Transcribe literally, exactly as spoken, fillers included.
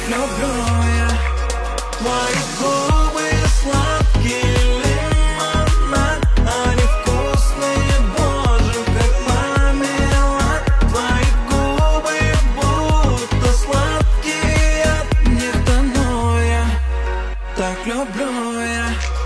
люблю я. Твои губы сладкие лимонад, они вкусные, боже, как мармелад. Твои губы будто сладкий яд, не тону я, так люблю я.